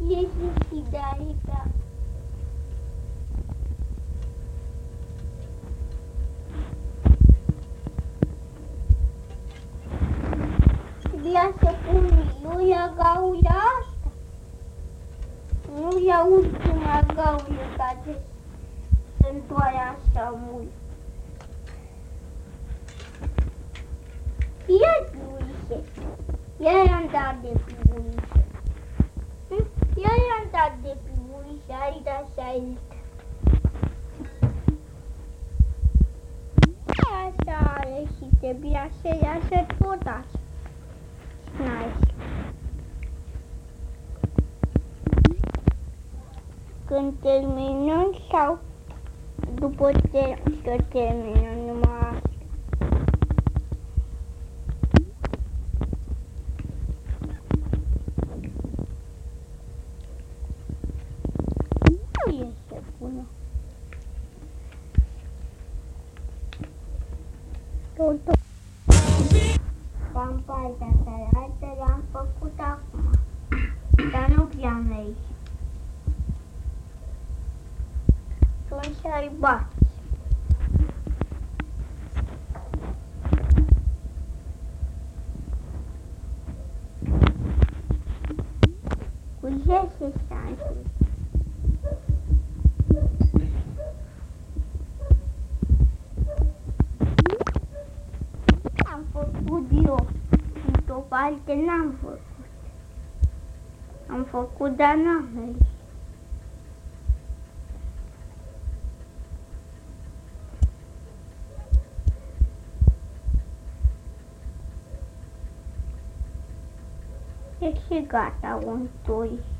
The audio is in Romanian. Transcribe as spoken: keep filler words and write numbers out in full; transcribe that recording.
Ieși și de aici. Vrea să pun Iulia gaula asta. Nu e ultima gaulă care se întoarce așa mult. Ia Luise, ia i-am dat de Luise. Ia i-am dat de Luise, aici așa aici. Așa are și trebuie să iasă tot așa. Nice. Când terminăm sau după ce terminăm numai asta? Nu este bună. Totul. Campania asta le-am făcut acum, dar nu prea mergi. Sunt sărbați. Cu zece șanse. Am făcut eu. Într-o parte n-am făcut. Am făcut, dar n-am mers. E și gata, un tui.